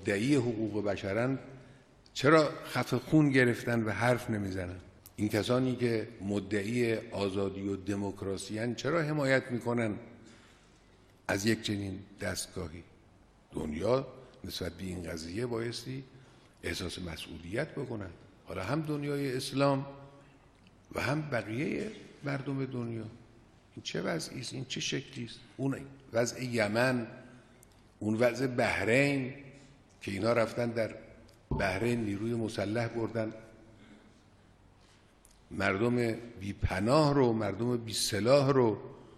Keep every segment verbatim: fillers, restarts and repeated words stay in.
مدعی حقوق بشرن چرا خف خون گرفتن و حرف نمیزنن؟ این کسانی که مدعی آزادی و دموکراسی ان چرا حمایت میکنن از یک چنین دستگاهی؟ دنیا نسبت به این قضیه بایستی احساس مسئولیت بکنن، حالا هم دنیای اسلام و هم بقیه مردم دنیا. این چه وضعی است؟ این چه شکلی است؟ اون وضع یمن، اون وضع بحرین که اینا رفتن در بحرین نیروی مسلح بردن، مردم بی پناه رو، مردم بی سلاح رو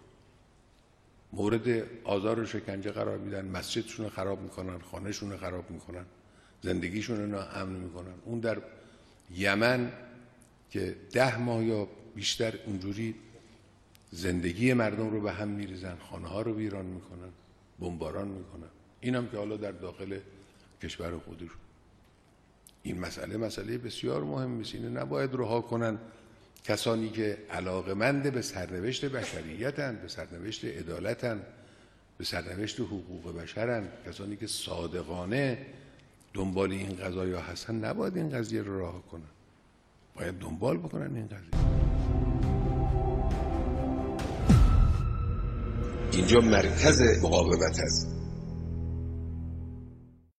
مورد آزار و شکنجه قرار میدن، مسجدشون رو خراب میکنن، خانهشون رو خراب میکنن، زندگیشون رو ناامن میکنن. اون در یمن که ده ماه یا بیشتر اونجوری زندگی مردم رو به هم میریزن، خانه ها رو ویران میکنن، بمباران میکنن. این هم که حالا در داخل کشور خودشون. این مسئله مسئله بسیار مهمی است. اینو نباید رها کنن کسانی که علاقمند به سرنوشت بشریتن، به سرنوشت عدالتن، به سرنوشت حقوق بشرن، کسانی که صادقانه دنبال این قضایا هستن، نباید این قضیه رو رها کنن، باید دنبال بکنن این قضیه. اینجا مرکز مقاومت است.